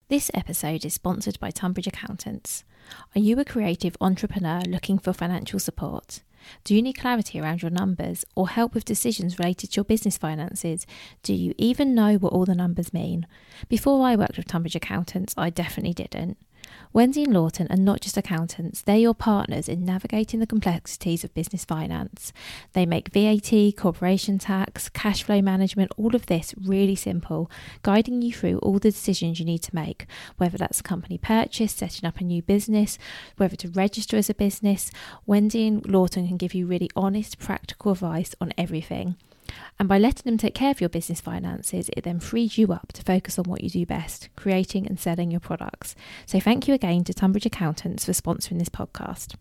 This episode is sponsored by Tunbridge Accountants. Are you a creative entrepreneur looking for financial support? Do you need clarity around your numbers or help with decisions related to your business finances? Do you even know what all the numbers mean? Before I worked with Tunbridge Accountants, I definitely didn't. Wendy and Lawton are not just accountants, they're your partners in navigating the complexities of business finance. They make VAT, corporation tax, cash flow management, all of this really simple, guiding you through all the decisions you need to make, whether that's a company purchase, setting up a new business, whether to register as a business. Wendy and Lawton can give you really honest, practical advice on everything. And by letting them take care of your business finances, it then frees you up to focus on what you do best, creating and selling your products. So thank you again to Tunbridge Accountants for sponsoring this podcast.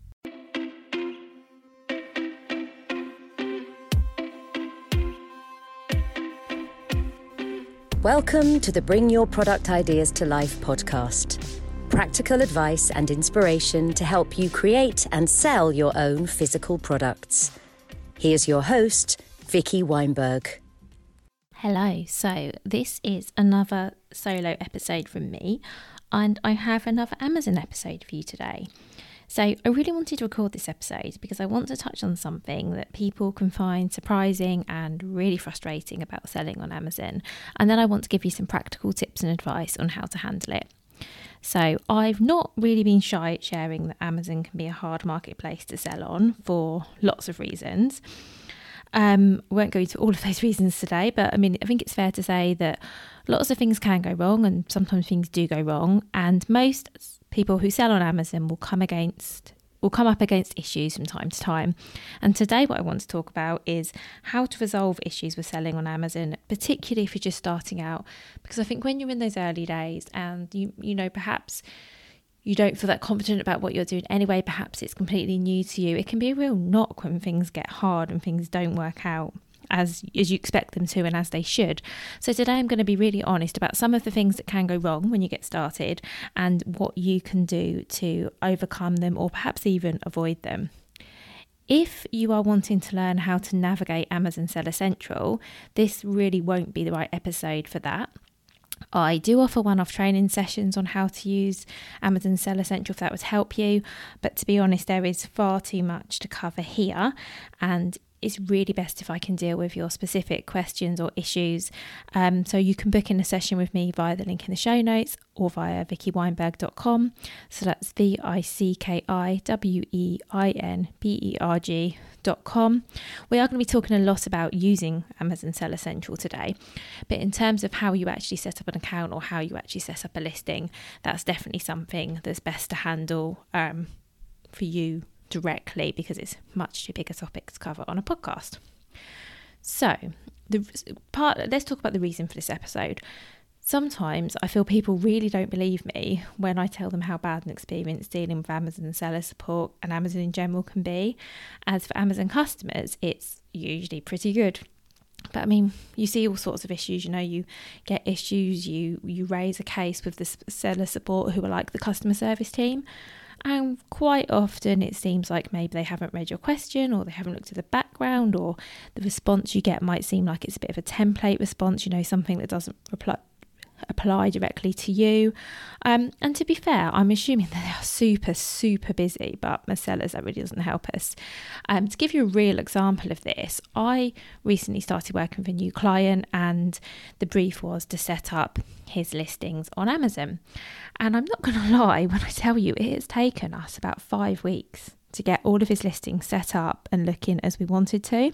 Welcome to the Bring Your Product Ideas to Life podcast. Practical advice and inspiration to help you create and sell your own physical products. Here's your host, Vicky Weinberg. Hello, so this is another solo episode from me, and I have another Amazon episode for you today. So I really wanted to record this episode because I want to touch on something that people can find surprising and really frustrating about selling on Amazon, and then I want to give you some practical tips and advice on how to handle it. So I've not really been shy at sharing that Amazon can be a hard marketplace to sell on for lots of reasons. Won't go into all of those reasons today, but I think it's fair to say that lots of things can go wrong and sometimes things do go wrong, and most people who sell on Amazon will come up against issues from time to time. And today what I want to talk about is how to resolve issues with selling on Amazon, particularly if you're just starting out, because I think when you're in those early days and you know perhaps you don't feel that confident about what you're doing anyway, perhaps it's completely new to you, it can be a real knock when things get hard and things don't work out as you expect them to and as they should. So today I'm going to be really honest about some of the things that can go wrong when you get started and what you can do to overcome them or perhaps even avoid them. If you are wanting to learn how to navigate Amazon Seller Central, this really won't be the right episode for that. I do offer one-off training sessions on how to use Amazon Seller Central if that would help you, but to be honest, there is far too much to cover here, and it's really best if I can deal with your specific questions or issues. So you can book in a session with me via the link in the show notes or via vickyweinberg.com. So that's VICKIWEINBERG.com. We are going to be talking a lot about using Amazon Seller Central today, but in terms of how you actually set up an account or how you actually set up a listing, that's definitely something that's best to handle for you directly, because it's much too big a topic to cover on a podcast. So let's talk about the reason for this episode. Sometimes I feel people really don't believe me when I tell them how bad an experience dealing with Amazon seller support and Amazon in general can be. As for Amazon customers, it's usually pretty good. But you see all sorts of issues, you get issues, you raise a case with the seller support who are like the customer service team. And quite often it seems like maybe they haven't read your question or they haven't looked at the background, or the response you get might seem like it's a bit of a template response, something that doesn't apply directly to you. And to be fair, I'm assuming that they are super, super busy, but as sellers, that really doesn't help us. To give you a real example of this, I recently started working with a new client, and the brief was to set up his listings on Amazon. And I'm not going to lie when I tell you it has taken us about 5 weeks to get all of his listings set up and looking as we wanted to.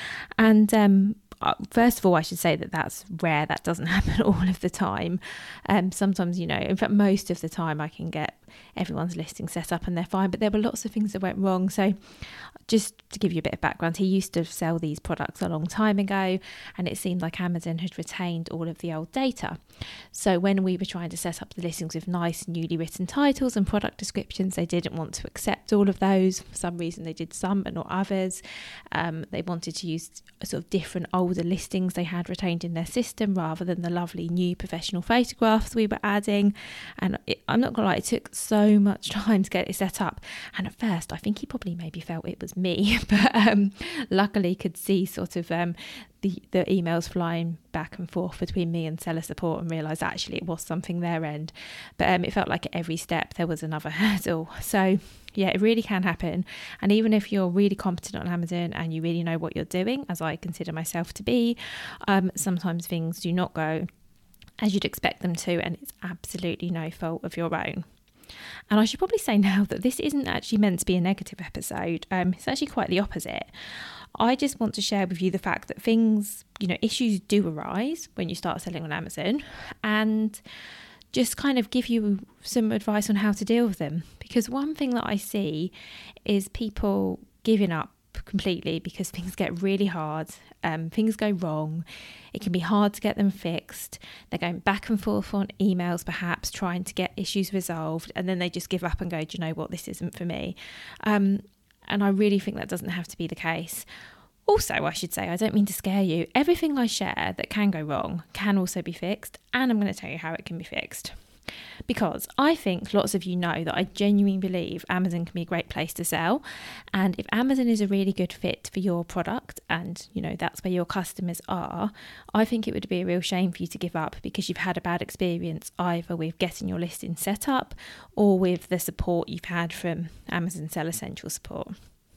And first of all, I should say that that's rare. That doesn't happen all of the time. Sometimes, in fact, most of the time I can get everyone's listing set up and they're fine, but there were lots of things that went wrong. So just to give you a bit of background, he used to sell these products a long time ago, and it seemed like Amazon had retained all of the old data. So when we were trying to set up the listings with nice newly written titles and product descriptions, they didn't want to accept all of those. For some reason they did some but not others. They wanted to use sort of different older listings they had retained in their system rather than the lovely new professional photographs we were adding. And I'm not gonna lie, it took so much time to get it set up, and at first I think he probably maybe felt it was me, but luckily could see sort of the emails flying back and forth between me and seller support and realise actually it was something their end. But it felt like at every step there was another hurdle. So yeah, it really can happen. And even if you're really competent on Amazon and you really know what you're doing, as I consider myself to be, sometimes things do not go as you'd expect them to, and it's absolutely no fault of your own. And I should probably say now that this isn't actually meant to be a negative episode. It's actually quite the opposite. I just want to share with you the fact that things, issues do arise when you start selling on Amazon, and just kind of give you some advice on how to deal with them. Because one thing that I see is people giving up completely because things get really hard, things go wrong, it can be hard to get them fixed, they're going back and forth on emails perhaps trying to get issues resolved, and then they just give up and go, do you know what, this isn't for me. And I really think that doesn't have to be the case. Also, I should say, I don't mean to scare you, everything I share that can go wrong can also be fixed, and I'm going to tell you how it can be fixed. Because I think lots of you know that I genuinely believe Amazon can be a great place to sell, and if Amazon is a really good fit for your product and that's where your customers are, I think it would be a real shame for you to give up because you've had a bad experience either with getting your listing set up or with the support you've had from Amazon Seller Central support.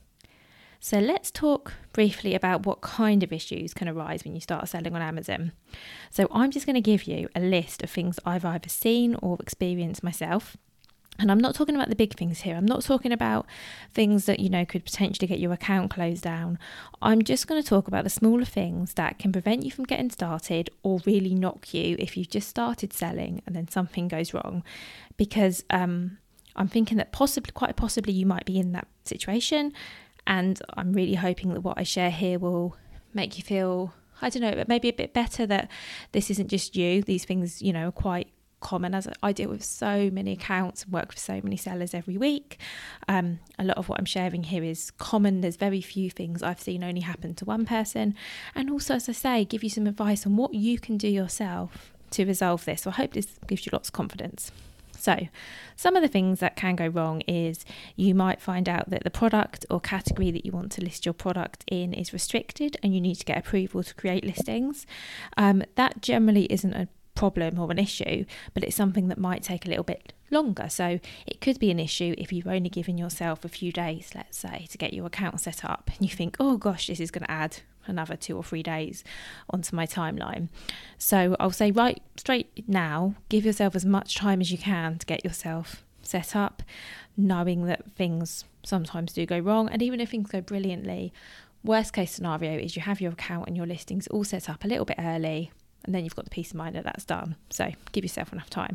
So let's talk briefly about what kind of issues can arise when you start selling on Amazon. So I'm just going to give you a list of things I've either seen or experienced myself. And I'm not talking about the big things here. I'm not talking about things that, could potentially get your account closed down. I'm just going to talk about the smaller things that can prevent you from getting started or really knock you if you've just started selling and then something goes wrong. Because I'm thinking that quite possibly you might be in that situation. And I'm really hoping that what I share here will make you feel, maybe a bit better that this isn't just you. These things, are quite common, as I deal with so many accounts and work with so many sellers every week. A lot of what I'm sharing here is common. There's very few things I've seen only happen to one person. And also, as I say, give you some advice on what you can do yourself to resolve this. So I hope this gives you lots of confidence. So some of the things that can go wrong is you might find out that the product or category that you want to list your product in is restricted and you need to get approval to create listings. That generally isn't a problem or an issue, but it's something that might take a little bit longer. So it could be an issue if you've only given yourself a few days, let's say, to get your account set up, and you think, oh gosh, this is going to add another 2 or 3 days onto my timeline. So I'll say right straight now, give yourself as much time as you can to get yourself set up, knowing that things sometimes do go wrong. And even if things go brilliantly, worst case scenario is you have your account and your listings all set up a little bit early, and then you've got the peace of mind that that's done. So give yourself enough time.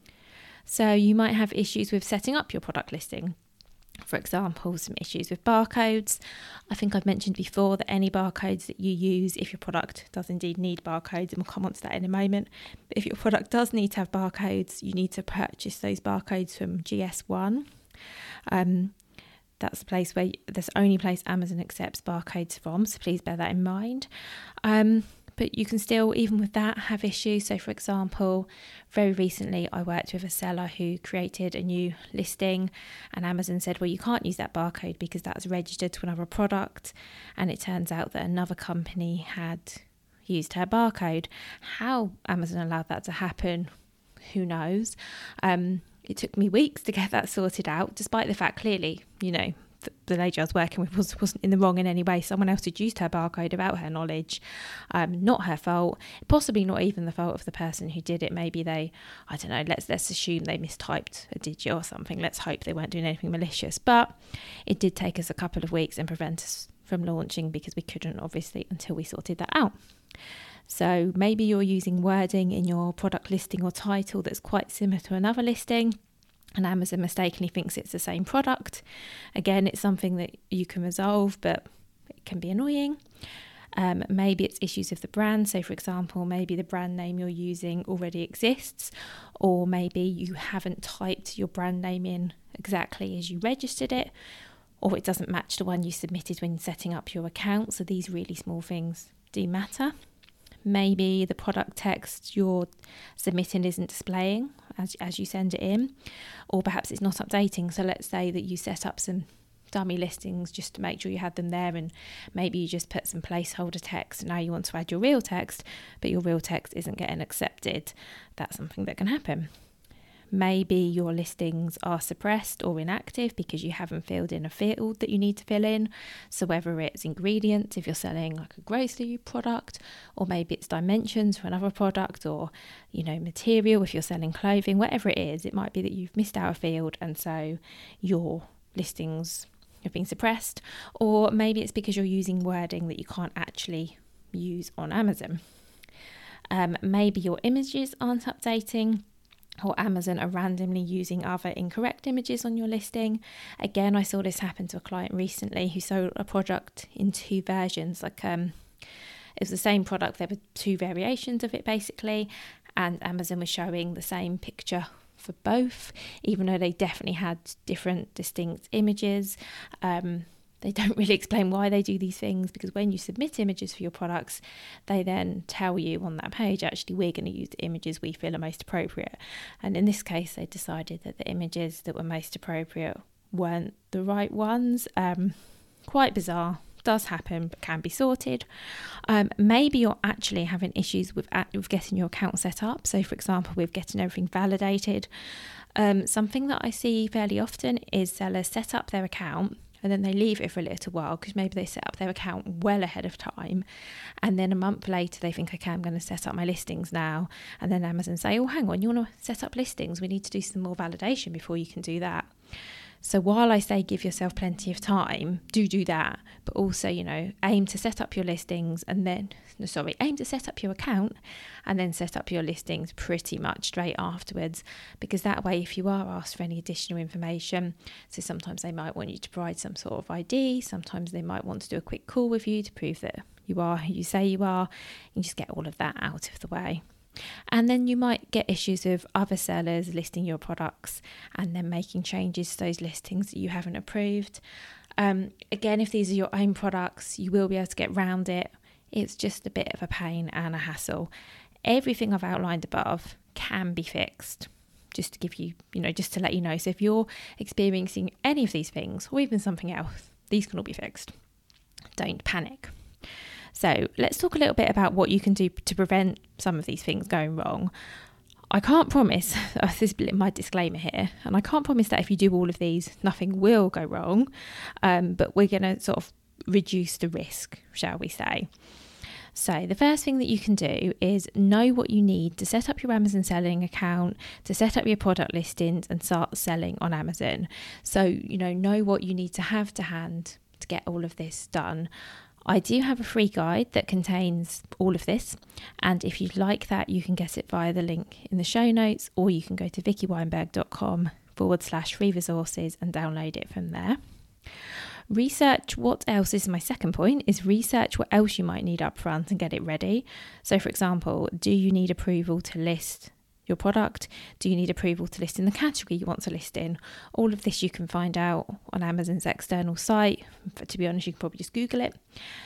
So you might have issues with setting up your product listing. For example, some issues with barcodes. I think I've mentioned before that any barcodes that you use, if your product does indeed need barcodes, and we'll come on to that in a moment, but if your product does need to have barcodes, you need to purchase those barcodes from GS1. That's the only place Amazon accepts barcodes from, so please bear that in mind. But you can still, even with that, have issues. So for example, very recently I worked with a seller who created a new listing, and Amazon said, well, you can't use that barcode because that's registered to another product. And it turns out that another company had used her barcode. How Amazon allowed that to happen, who knows? It took me weeks to get that sorted out, despite the fact clearly, the lady I was working with wasn't in the wrong in any way. Someone else had used her barcode without her knowledge. Not her fault, possibly not even the fault of the person who did it. Maybe let's assume they mistyped a digit or something. Let's hope they weren't doing anything malicious. But it did take us a couple of weeks and prevent us from launching because we couldn't, obviously, until we sorted that out. So maybe you're using wording in your product listing or title that's quite similar to another listing, and Amazon mistakenly thinks it's the same product. Again, it's something that you can resolve, but it can be annoying. Maybe it's issues with the brand. So for example, maybe the brand name you're using already exists, or maybe you haven't typed your brand name in exactly as you registered it, or it doesn't match the one you submitted when setting up your account. So these really small things do matter. Maybe the product text you're submitting isn't displaying as you send it in, or perhaps it's not updating. So let's say that you set up some dummy listings just to make sure you had them there, and maybe you just put some placeholder text and now you want to add your real text, but your real text isn't getting accepted. That's something that can happen. Maybe your listings are suppressed or inactive because you haven't filled in a field that you need to fill in. So whether it's ingredients, if you're selling like a grocery product, or maybe it's dimensions for another product, or, material if you're selling clothing, whatever it is, it might be that you've missed out a field and so your listings have been suppressed. Or maybe it's because you're using wording that you can't actually use on Amazon. Maybe your images aren't updating, or Amazon are randomly using other incorrect images on your listing. Again, I saw this happen to a client recently who sold a product in 2 versions. It was the same product, there were 2 variations of it basically, and Amazon was showing the same picture for both, even though they definitely had different distinct images. They don't really explain why they do these things, because when you submit images for your products, they then tell you on that page, actually, we're going to use the images we feel are most appropriate. And in this case, they decided that the images that were most appropriate weren't the right ones. Quite bizarre. Does happen, but can be sorted. Maybe you're actually having issues with getting your account set up. So, for example, with getting everything validated. Something that I see fairly often is sellers set up their account and then they leave it for a little while because maybe they set up their account well ahead of time, and then a month later they think, okay, I'm going to set up my listings now, and then Amazon say, oh, hang on, you want to set up listings? We need to do some more validation before you can do that. So while I say give yourself plenty of time, do that, but also, aim to set up your listings aim to set up your account and then set up your listings pretty much straight afterwards, because that way, if you are asked for any additional information, so sometimes they might want you to provide some sort of ID, sometimes they might want to do a quick call with you to prove that you are who you say you are, and just get all of that out of the way. And then you might get issues with other sellers listing your products and then making changes to those listings that you haven't approved. Again, if these are your own products, you will be able to get around it. It's just a bit of a pain and a hassle. Everything I've outlined above can be fixed, just to give you, just to let you know. So if you're experiencing any of these things, or even something else, these can all be fixed. Don't panic. So let's talk a little bit about what you can do to prevent some of these things going wrong. I can't promise, this is my disclaimer here, and I can't promise that if you do all of these, nothing will go wrong, but we're going to sort of reduce the risk, shall we say. So the first thing that you can do is know what you need to set up your Amazon selling account, to set up your product listings and start selling on Amazon. So, know what you need to have to hand to get all of this done. I do have a free guide that contains all of this, and if you'd like that, you can get it via the link in the show notes, or you can go to vickyweinberg.com/free resources and download it from there. Research what else is my second point, is research what else you might need up front and get it ready. So for example, do you need approval to list your product? Do you need approval to list in the category you want to list in? All of this you can find out on Amazon's external site. To be honest, you can probably just Google it.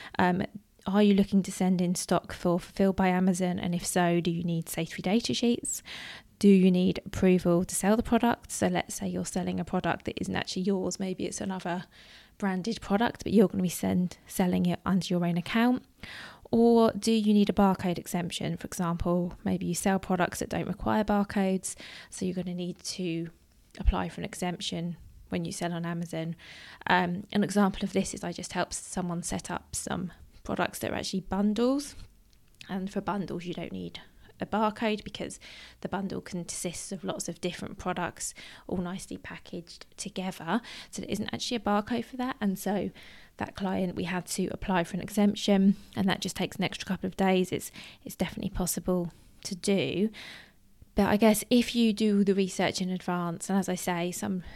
Are you looking to send in stock for Fulfilled by Amazon? And if so, do you need safety data sheets? Do you need approval to sell the product? So let's say you're selling a product that isn't actually yours. Maybe it's another branded product, but you're going to be selling it under your own account. Or do you need a barcode exemption? For example, maybe you sell products that don't require barcodes, so you're going to need to apply for an exemption when you sell on Amazon. An example of this is I just helped someone set up some products that are actually bundles, and for bundles you don't need a barcode because the bundle consists of lots of different products all nicely packaged together, so there isn't actually a barcode for that. And so that client, we had to apply for an exemption, and that just takes an extra couple of days. It's definitely possible to do, but I guess if you do the research in advance, and as I say,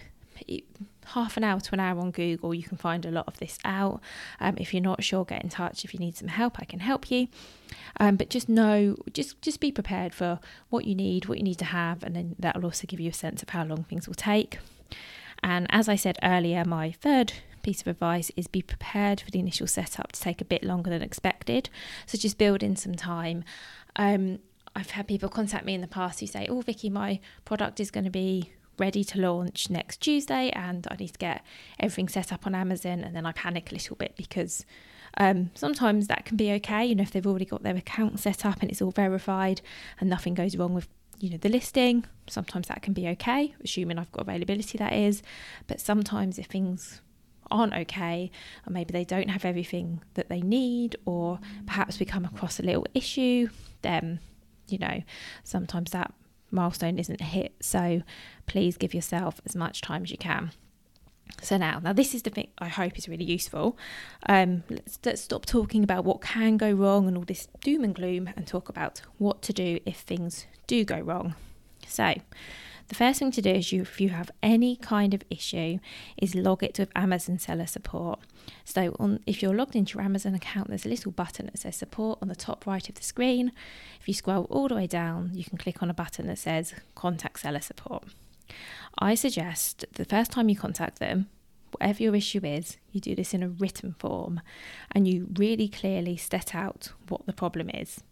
half an hour to an hour on Google, you can find a lot of this out. If you're not sure, get in touch. If you need some help, I can help you. But just be prepared for what you need to have, and then that will also give you a sense of how long things will take. And as I said earlier, my third piece of advice is be prepared for the initial setup to take a bit longer than expected. So just build in some time. I've had people contact me in the past who say, oh, Vicky, my product is going to be ready to launch next Tuesday and I need to get everything set up on Amazon, and then I panic a little bit because sometimes that can be okay, if they've already got their account set up and it's all verified and nothing goes wrong with the listing. Sometimes that can be okay, assuming I've got availability, that is. But sometimes if things aren't okay, or maybe they don't have everything that they need, or perhaps we come across a little issue, then sometimes that milestone isn't hit. So please give yourself as much time as you can. So now this is the thing I hope is really useful. Let's stop talking about what can go wrong and all this doom and gloom, and talk about what to do if things do go wrong. So the first thing to do is, if you have any kind of issue, is log it with Amazon Seller Support. So if you're logged into your Amazon account, there's a little button that says support on the top right of the screen. If you scroll all the way down, you can click on a button that says contact Seller Support. I suggest the first time you contact them, whatever your issue is, you do this in a written form and you really clearly set out what the problem is.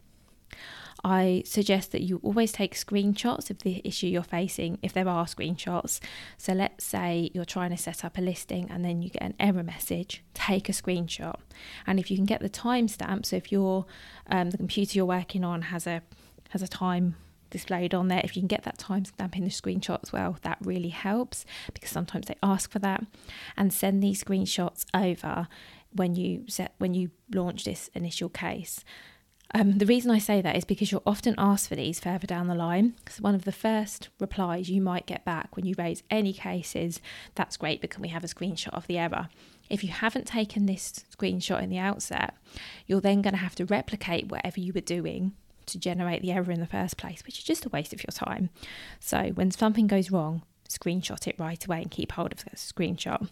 I suggest that you always take screenshots of the issue you're facing, if there are screenshots. So let's say you're trying to set up a listing and then you get an error message, take a screenshot. And if you can get the timestamp, so if the computer you're working on has a time displayed on there, if you can get that timestamp in the screenshot as well, that really helps, because sometimes they ask for that. And send these screenshots over when you launch this initial case. The reason I say that is because you'll often ask for these further down the line. So one of the first replies you might get back when you raise any cases, that's great, but can we have a screenshot of the error? If you haven't taken this screenshot in the outset, you're then going to have to replicate whatever you were doing to generate the error in the first place, which is just a waste of your time. So when something goes wrong, screenshot it right away and keep hold of that screenshot.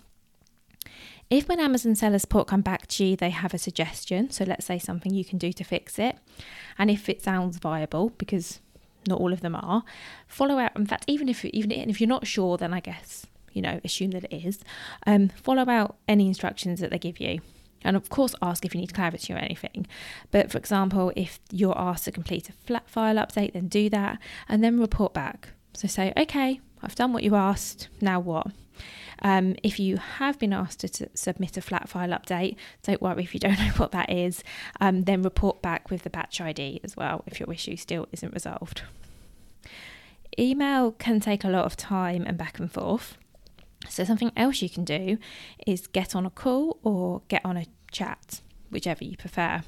If when Amazon Seller Support come back to you, they have a suggestion, so let's say something you can do to fix it, and if it sounds viable, because not all of them are, follow out. In fact, even if you're not sure, then I guess assume that it is. Follow out any instructions that they give you. And of course, ask if you need clarity or anything. But for example, if you're asked to complete a flat file update, then do that and then report back. So say, okay, I've done what you asked, now what? If you have been asked to submit a flat file update, don't worry if you don't know what that is, then report back with the batch ID as well if your issue still isn't resolved. Email can take a lot of time and back and forth. So something else you can do is get on a call or get on a chat, whichever you prefer.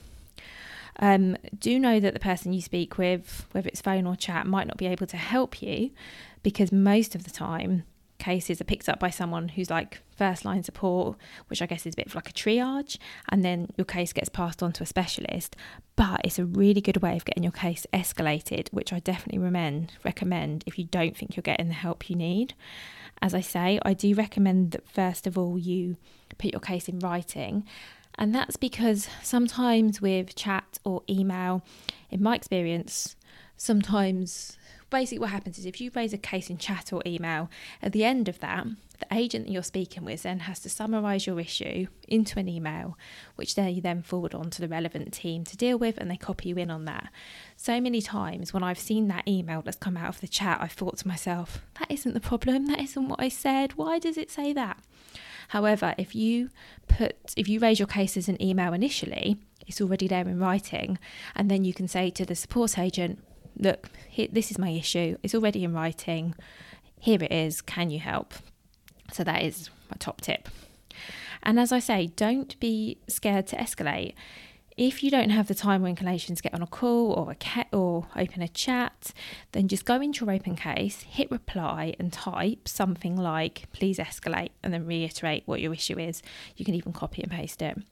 Do know that the person you speak with, whether it's phone or chat, might not be able to help you, because most of the time cases are picked up by someone who's like first line support, which I guess is a bit of like a triage, and then your case gets passed on to a specialist. But it's a really good way of getting your case escalated, which I definitely recommend if you don't think you're getting the help you need. As I say, I do recommend that first of all you put your case in writing, and that's because sometimes with chat or email, in my experience, sometimes basically what happens is if you raise a case in chat or email, at the end of that, the agent that you're speaking with then has to summarise your issue into an email, which they then forward on to the relevant team to deal with, and they copy you in on that. So many times when I've seen that email that's come out of the chat, I've thought to myself, that isn't the problem, that isn't what I said, why does it say that? However, if you raise your case as an email initially, it's already there in writing, and then you can say to the support agent, look, this is my issue, it's already in writing, here it is, can you help? So that is my top tip. And as I say, don't be scared to escalate. If you don't have the time or inclination to get on a call or open a chat, then just go into your open case, hit reply and type something like, please escalate, and then reiterate what your issue is. You can even copy and paste it.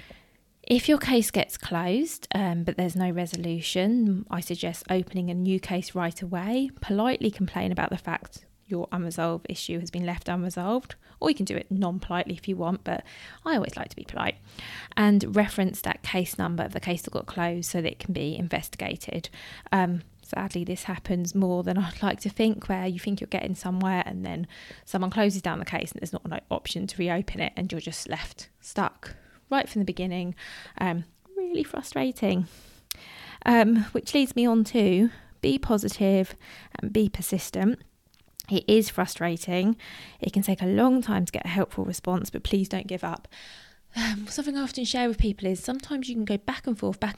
If your case gets closed, but there's no resolution, I suggest opening a new case right away. Politely complain about the fact your unresolved issue has been left unresolved, or you can do it non-politely if you want, but I always like to be polite, and reference that case number of the case that got closed so that it can be investigated. Sadly, this happens more than I'd like to think, where you think you're getting somewhere and then someone closes down the case and there's not an option to reopen it and you're just left stuck right from the beginning. Really frustrating. Which leads me on to be positive and be persistent. It is frustrating. It can take a long time to get a helpful response, but please don't give up. Something I often share with people is sometimes you can go back and forth,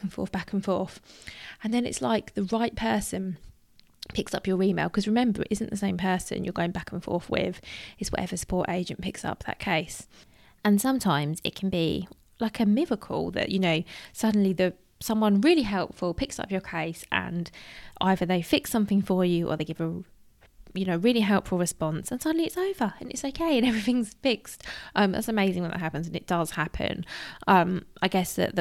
and then it's like the right person picks up your email, because remember, it isn't the same person you're going back and forth with, it's whatever support agent picks up that case. And sometimes it can be like a miracle that, suddenly someone really helpful picks up your case, and either they fix something for you or they give a really helpful response, and suddenly it's over and it's okay and everything's fixed. That's amazing when that happens, and it does happen. I guess that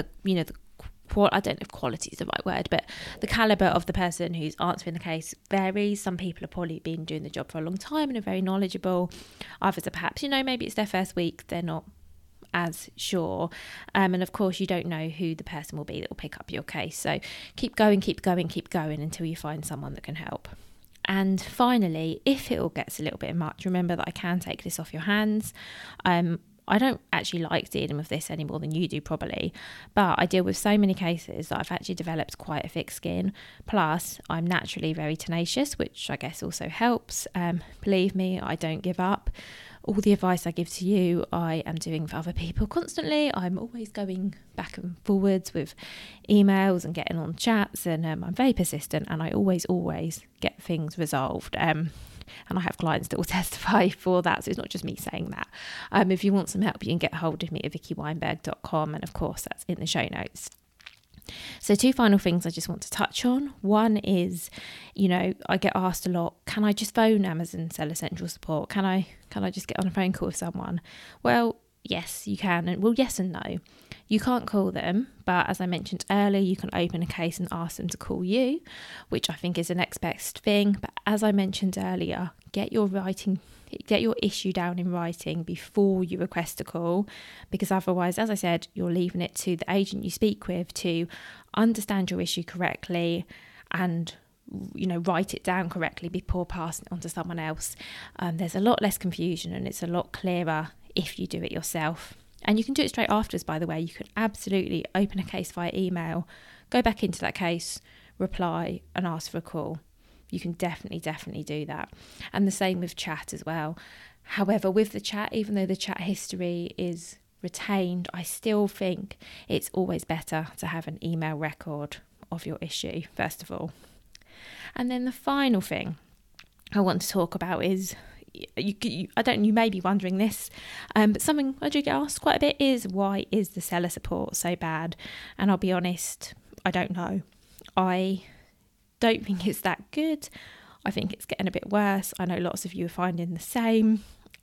I don't know if quality is the right word, but the caliber of the person who's answering the case varies. Some people have probably been doing the job for a long time and are very knowledgeable. Others are perhaps, maybe it's their first week, they're not as sure. And of course, you don't know who the person will be that will pick up your case. So keep going until you find someone that can help. And finally, if it all gets a little bit much, remember that I can take this off your hands. I don't actually like dealing with this any more than you do probably, but I deal with so many cases that I've actually developed quite a thick skin. Plus, I'm naturally very tenacious, which I guess also helps. Believe me, I don't give up. All the advice I give to you, I am doing for other people constantly. I'm always going back and forwards with emails and getting on chats, and I'm very persistent, and I always get things resolved. And I have clients that will testify for that, so it's not just me saying that. If you want some help, you can get hold of me at vickyweinberg.com, and of course that's in the show notes. So 2 final things I just want to touch on. One is, I get asked a lot, can I just phone Amazon Seller Central support? Can I just get on a phone call with someone? Well, yes, you can. And well, yes and no. You can't call them, but as I mentioned earlier, you can open a case and ask them to call you, which I think is the next best thing. But as I mentioned earlier, get your issue down in writing before you request a call, because otherwise, as I said, you're leaving it to the agent you speak with to understand your issue correctly and write it down correctly before passing it on to someone else. There's a lot less confusion, and it's a lot clearer if you do it yourself. And you can do it straight afterwards, by the way. You can absolutely open a case via email, go back into that case, reply and ask for a call. You can definitely do that. And the same with chat as well. However, with the chat, even though the chat history is retained, I still think it's always better to have an email record of your issue, first of all. And then the final thing I want to talk about is, you may be wondering this, but something I do get asked quite a bit is, why is the seller support so bad? And I'll be honest, I don't know. I don't think it's that good. I think it's getting a bit worse. I know lots of you are finding the same.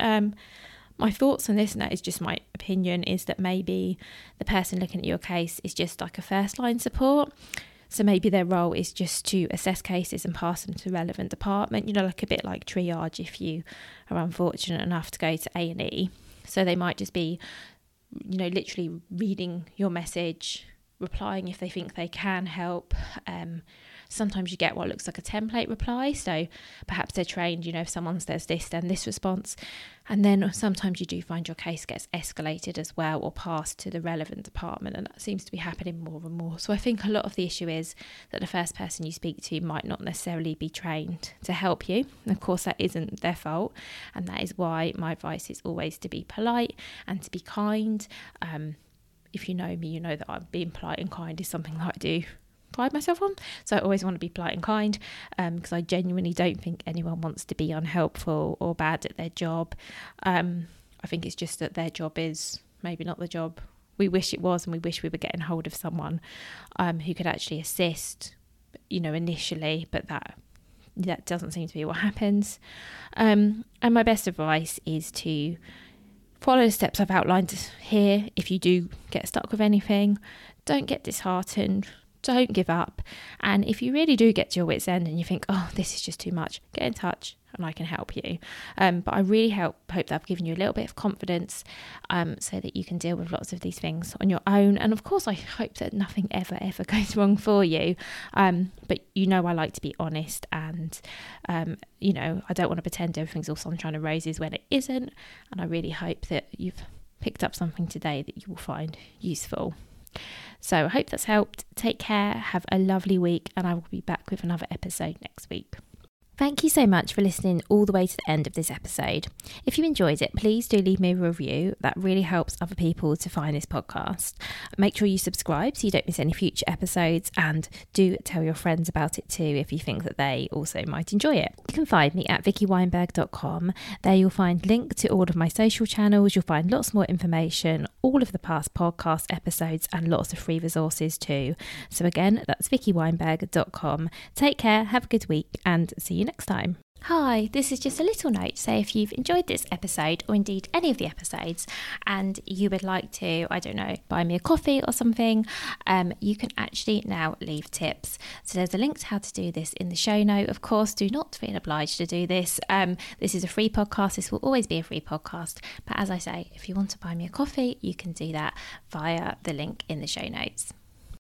My thoughts on this, and that is just my opinion, is that maybe the person looking at your case is just like a first line support. So maybe their role is just to assess cases and pass them to the relevant department, like a bit like triage if you are unfortunate enough to go to A&E. So they might just be, literally reading your message, replying if they think they can help. Sometimes you get what looks like a template reply. So perhaps they're trained, if someone says this, then this response. And then sometimes you do find your case gets escalated as well, or passed to the relevant department. And that seems to be happening more and more. So I think a lot of the issue is that the first person you speak to might not necessarily be trained to help you. And of course, that isn't their fault. And that is why my advice is always to be polite and to be kind. If you know me, you know that I'm being polite and kind is something that I do pride myself on. So I always want to be polite and kind, because I genuinely don't think anyone wants to be unhelpful or bad at their job. I think it's just that their job is maybe not the job we wish it was, and we wish we were getting hold of someone who could actually assist, initially, but that doesn't seem to be what happens. And my best advice is to follow the steps I've outlined here. If you do get stuck with anything, don't get disheartened. Don't give up. And if you really do get to your wit's end and you think, oh, this is just too much, get in touch and I can help you. But I really hope that I've given you a little bit of confidence so that you can deal with lots of these things on your own. And of course, I hope that nothing ever goes wrong for you. But I like to be honest, and I don't want to pretend everything's all sunshine and roses when it isn't. And I really hope that you've picked up something today that you will find useful. So I hope that's helped. Take care, have a lovely week, and I will be back with another episode next week. Thank you so much for listening all the way to the end of this episode. If you enjoyed it, please do leave me a review. That really helps other people to find this podcast. Make sure you subscribe so you don't miss any future episodes, and do tell your friends about it too if you think that they also might enjoy it. You can find me at vickyweinberg.com. There you'll find link to all of my social channels. You'll find lots more information, all of the past podcast episodes, and lots of free resources too. So again, that's vickyweinberg.com. Take care, have a good week, and see you next time. Hi, this is just a little note to say if you've enjoyed this episode, or indeed any of the episodes, and you would like to, I don't know, buy me a coffee or something, you can actually now leave tips. So there's a link to how to do this in the show note. Of course, do not feel obliged to do this. This is a free podcast. This will always be a free podcast. But as I say, if you want to buy me a coffee, you can do that via the link in the show notes.